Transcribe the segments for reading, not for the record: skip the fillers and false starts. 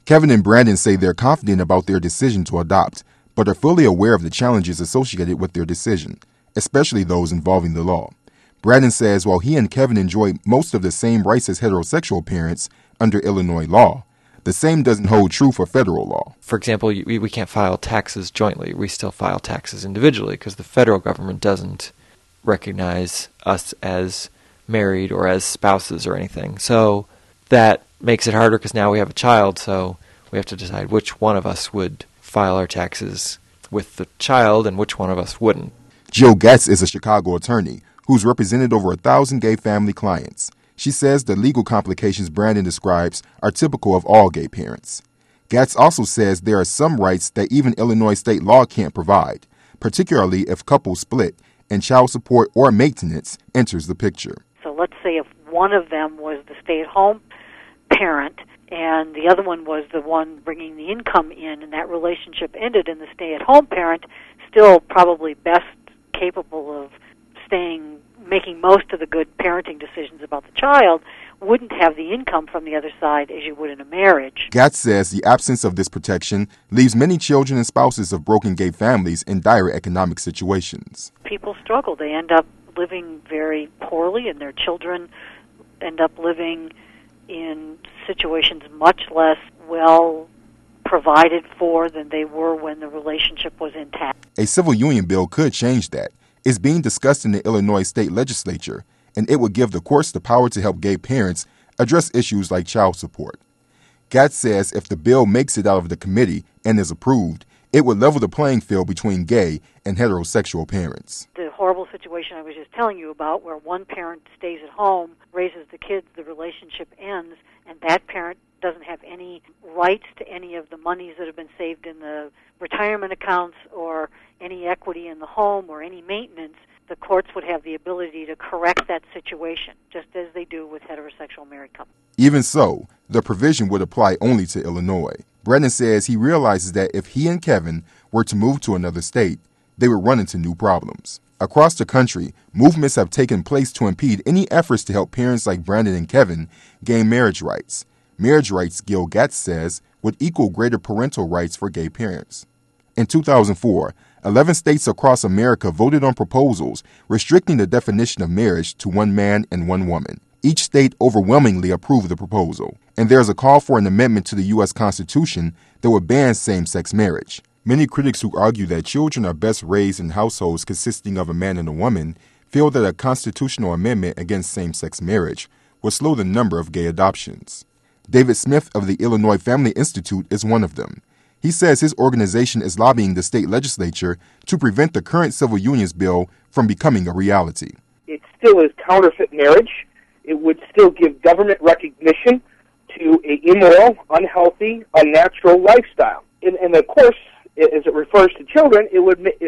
Kevin and Brandon say they're confident about their decision to adopt, but are fully aware of the challenges associated with their decision, especially those involving the law. Brandon says while he and Kevin enjoy most of the same rights as heterosexual parents under Illinois law, the same doesn't hold true for federal law. For example, we can't file taxes jointly. We still file taxes individually because the federal government doesn't recognize us as married or as spouses or anything. So that makes it harder because now we have a child, so we have to decide which one of us would file our taxes with the child and which one of us wouldn't. Jill Gatz is a Chicago attorney who's represented over 1,000 gay family clients. She says the legal complications Brandon describes are typical of all gay parents. Gatz also says there are some rights that even Illinois state law can't provide, particularly if couples split and child support or maintenance enters the picture. So let's say if one of them was the stay-at-home parent and the other one was the one bringing the income in, and that relationship ended, and the stay-at-home parent, still probably best capable of making most of the good parenting decisions about the child, wouldn't have the income from the other side as you would in a marriage. Gatz says the absence of this protection leaves many children and spouses of broken gay families in dire economic situations. People struggle. They end up living very poorly, and their children end up living in situations much less well provided for than they were when the relationship was intact. A civil union bill could change that. It's being discussed in the Illinois state legislature, and it would give the courts the power to help gay parents address issues like child support. Gatz says if the bill makes it out of the committee and is approved, it would level the playing field between gay and heterosexual parents. The horrible situation I was just telling you about, where one parent stays at home, raises the kids, the relationship ends, and that parent doesn't have any rights to any of the monies that have been saved in the retirement accounts or any equity in the home or any maintenance, the courts would have the ability to correct that situation, just as they do with heterosexual married couples. Even so, the provision would apply only to Illinois. Brandon says he realizes that if he and Kevin were to move to another state, they would run into new problems. Across the country, movements have taken place to impede any efforts to help parents like Brandon and Kevin gain marriage rights. Marriage rights, Gil Gatz says, would equal greater parental rights for gay parents. In 2004, 11 states across America voted on proposals restricting the definition of marriage to one man and one woman. Each state overwhelmingly approved the proposal, and there's a call for an amendment to the U.S. Constitution that would ban same-sex marriage. Many critics who argue that children are best raised in households consisting of a man and a woman feel that a constitutional amendment against same-sex marriage will slow the number of gay adoptions. David Smith of the Illinois Family Institute is one of them. He says his organization is lobbying the state legislature to prevent the current civil unions bill from becoming a reality. It still is counterfeit marriage. It would still give government recognition to an immoral, unhealthy, unnatural lifestyle. And of course, as it refers to children, it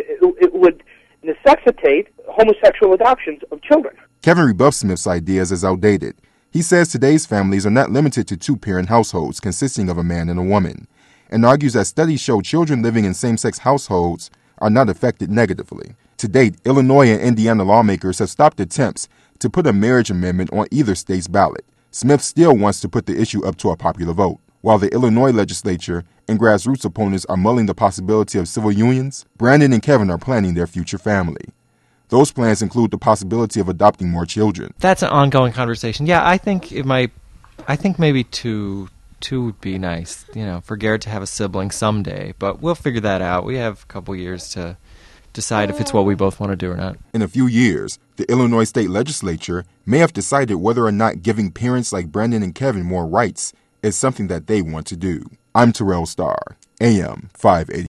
would necessitate homosexual adoptions of children. Kevin rebuffs Smith's ideas as outdated. He says today's families are not limited to two-parent households consisting of a man and a woman, and argues that studies show children living in same-sex households are not affected negatively. To date, Illinois and Indiana lawmakers have stopped attempts to put a marriage amendment on either state's ballot. Smith still wants to put the issue up to a popular vote. While the Illinois legislature and grassroots opponents are mulling the possibility of civil unions, Brandon and Kevin are planning their future family. Those plans include the possibility of adopting more children. That's an ongoing conversation. Yeah, I think maybe two would be nice, for Garrett to have a sibling someday, but we'll figure that out. We have a couple years to decide if it's what we both want to do or not. In a few years, the Illinois state legislature may have decided whether or not giving parents like Brandon and Kevin more rights is something that they want to do. I'm Terrell Starr, AM 580.